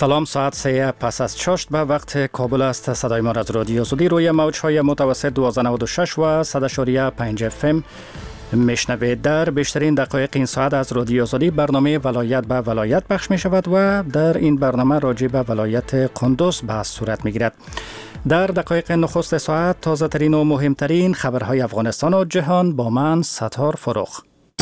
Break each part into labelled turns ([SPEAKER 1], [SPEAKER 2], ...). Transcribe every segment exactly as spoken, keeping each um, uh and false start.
[SPEAKER 1] سلام، ساعت سه پس از چاشت به وقت کابل است. صدای ما از رادیو آزادی روی موج‌های متوسط دویست و نود و شش و صد و چهار پنج اف ام میشنوید. در بیشترین دقایق این ساعت از رادیو آزادی برنامه ولایت به ولایت پخش می شود و در این برنامه راجع به ولایت قندوز بحث صورت می گیرد. در دقایق نخست ساعت تازه ترین و مهمترین خبرهای افغانستان و جهان با من ستار فروخ.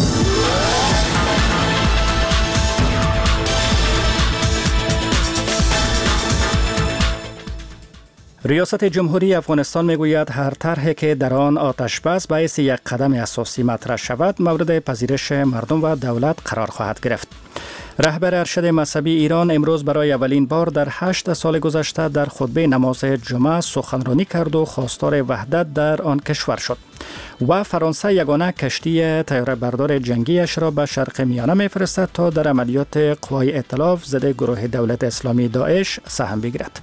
[SPEAKER 1] ریاست جمهوری افغانستان میگوید هر طرحی که در آن آتش بس باعث یک قدم اساسی مطرح شود مورد پذیرش مردم و دولت قرار خواهد گرفت. رهبر ارشد مذهبی ایران امروز برای اولین بار در هشت سال گذشته در خطبه نماز جمعه سخنرانی کرد و خواستار وحدت در آن کشور شد. و فرانسه یگانه کشتی طیاره بردار جنگیش را به شرق میانه میفرستد تا در عملیات قوای ائتلاف ضد گروه دولت اسلامی داعش سهم بگیرد.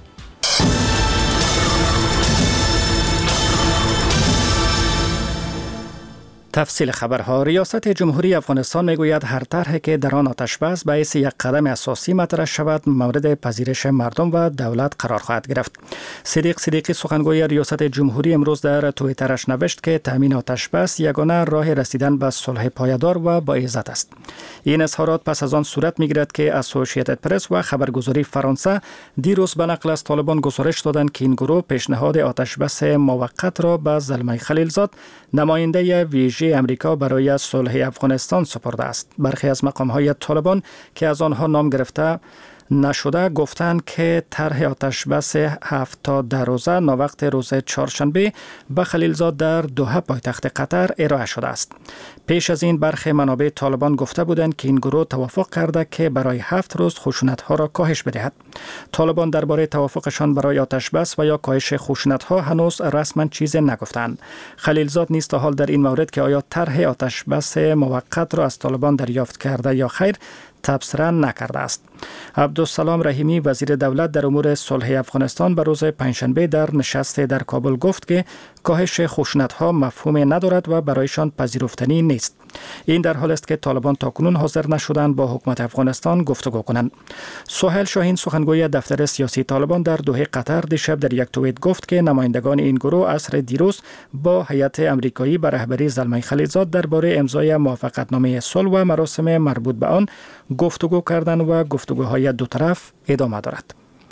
[SPEAKER 1] تفصیل خبرها. ریاست جمهوری افغانستان میگوید هر طرحی که در آن آتش بس باعث یک قدم اساسی مطرح شود مورد پذیرش مردم و دولت قرار خواهد گرفت. صدیق صدیقی سخنگوی ریاست جمهوری امروز در توییترش نوشت که تامین آتش بس یگانه راه رسیدن به صلح پایدار و با عزت است. این اظهارات پس از آن صورت میگیرد که اسوسییتد پرس و خبرگزاری فرانسه دیروز به نقل از طالبان گزارش دادند که این گروه پیشنهاد آتش بس موقت را به زلمه خلیلزاد نماینده ویژه امریکا برای صلح افغانستان سپرده است. برخی از مقام‌های طالبان که از آنها نام گرفته نشده گفتند که طرح آتش بس هفت تا ده روزه ناوقت روز چهارشنبه به خلیلزاد در دوحه پایتخت قطر ارائه شده است. پیش از این برخی منابع طالبان گفته بودند که این گروه توافق کرده که برای هفت روز خشونت‌ها را کاهش بدهد. طالبان درباره توافقشان برای آتش بس و یا کاهش خشونت‌ها هنوز رسما چیزی نگفتند. خلیلزاد نیز تا حال در این مورد که آیا طرح آتش بس موقت را از طالبان دریافت کرده یا خیر تبصره نکرده است. عبدالسلام رحیمی وزیر دولت در امور صلح افغانستان به روز پنجشنبه در نشست در کابل گفت که کاهش خشونت‌ها مفهوم ندارد و برایشان پذیرفتنی نیست. این در حال است که طالبان تاکنون حاضر نشدند با حکومت افغانستان گفتگو کنند. سهیل شاهین سخنگوی دفتر سیاسی طالبان در دوحه قطر دیشب در یک توییت گفت که نمایندگان این گروه عصر دیروز با هیئت آمریکایی به رهبری زلمه خلیلزاد درباره امضای موافقتنامه صلح و مراسم مربوط به آن گفتگو کردند و گفتگوهای دو طرف ادامه دارد.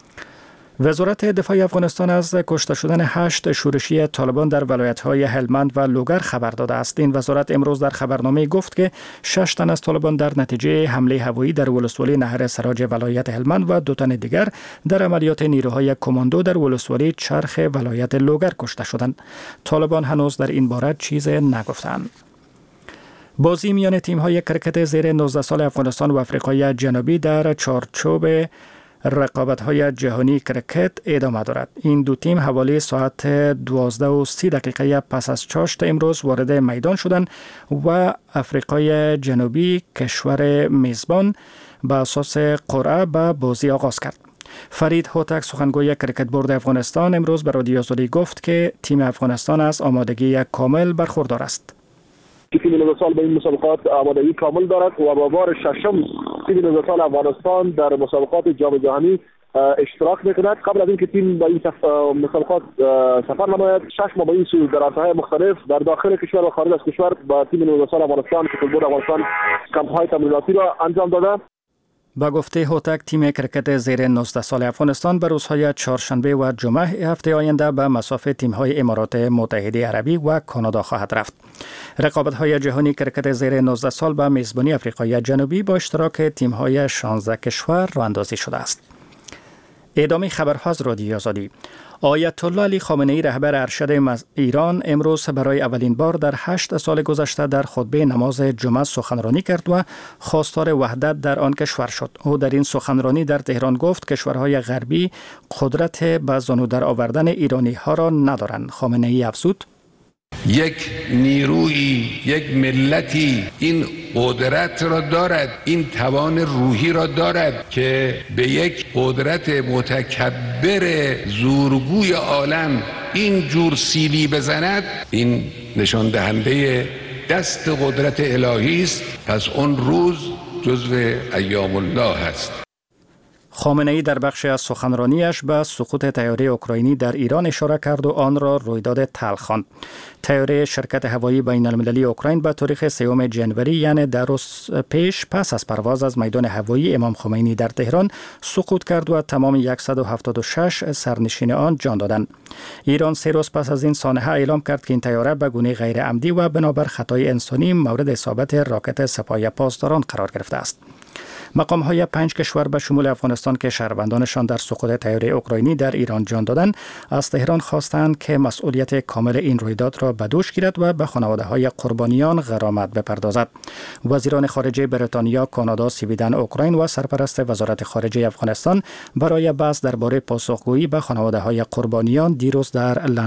[SPEAKER 1] وزارت دفاع افغانستان از کشته شدن هشت شورشی طالبان در ولایت‌های هلمند و لوگر خبر داده است. این وزارت امروز در خبرنامه گفت که شش تن از طالبان در نتیجه حمله هوایی در ولسوالی نهر سراج ولایت هلمند و دو تن دیگر در عملیات نیروهای کماندو در ولسوالی چرخ ولایت لوگر کشته شدند. طالبان هنوز در این باره چیزی نگفتند. بازی میان تیم‌های کرکت زیر نوزده سال افغانستان و آفریقای جنوبی در چارچوب رقابت‌های جهانی کرکت ادامه دارد. این دو تیم حوالی ساعت دوازده و سی دقیقه پس از چاشت امروز وارد میدان شدند و آفریقای جنوبی کشور میزبان به اساس قرعه به بازی آغاز کرد. فرید هوتک سخنگوی کرکت بورد افغانستان امروز به رادیو آزادی گفت که تیم افغانستان از آمادگی کامل برخوردار است.
[SPEAKER 2] تیم نوزده سال به این مسابقات آمادگی کامل دارد و با بار ششم تیم نوزده سال افغانستان در مسابقات جام جهانی اشتراک میکند. قبل از اینکه تیم به این مسابقات سفر نماید شش ماه به این سو در عرصه‌های مختلف در داخل کشور و خارج از کشور با تیم نوزده سال افغانستان که بورد افغانستان کمپ‌های تمریناتی را انجام داده.
[SPEAKER 1] با گفته هوتک تیم کرکت زیر نوزده سال افغانستان به روزهای چهارشنبه و جمعه هفته آینده به مصاف تیم‌های امارات متحده عربی و کانادا خواهد رفت. رقابت‌های جهانی کرکت زیر نوزده سال به میزبانی آفریقای جنوبی با اشتراک تیم‌های شانزده کشور راه‌اندازی شده است. ادامه خبرها از رادیو آزادی. آیت الله علی خامنه‌ای رهبر ارشد ایران امروز برای اولین بار در هشت سال گذشته در خطبه نماز جمعه سخنرانی کرد و خواستار وحدت در آن کشور شد. او در این سخنرانی در تهران گفت کشورهای غربی قدرت به زانو در آوردن ایرانی‌ها را ندارند. خامنه‌ای افزود:
[SPEAKER 3] یک نیروی، یک ملتی این قدرت را دارد، این توان روحی را دارد که به یک قدرت متکبر زورگوی عالم این جور سیلی بزند. این نشان دهنده دست قدرت الهی است. پس اون روز جزو ایام الله است.
[SPEAKER 1] خامنه‌ای در بخشی از سخنرانیش به سقوط طیاره اوکراینی در ایران اشاره کرد و آن را رویداد تلخ خواند. طیاره شرکت هوایی بین المللی اوکراین به تاریخ سوم جنوری یعنی در روز پیش پس از پرواز از میدان هوایی امام خمینی در تهران سقوط کرد و تمام صد و هفتاد و شش سرنشین آن جان دادند. ایران سه روز پس از این سانحه اعلام کرد که این طیاره به گونه غیر عمدی و بنابر خطای انسانی مورد اصابت راکت سپاه پاسداران قرار گرفته است. مقام های پنج کشور به شمول افغانستان که شهروندانشان در سقوط طیاره اوکراینی در ایران جان دادند از تهران خواستند که مسئولیت کامل این رویداد را به دوش گیرد و به خانواده های قربانیان غرامت بپردازد. وزیران خارجه بریتانیا، کانادا، سویدن، اوکراین و سرپرست وزارت خارجه افغانستان برای بحث درباره پاسخگویی به خانواده های قربانیان دیروز در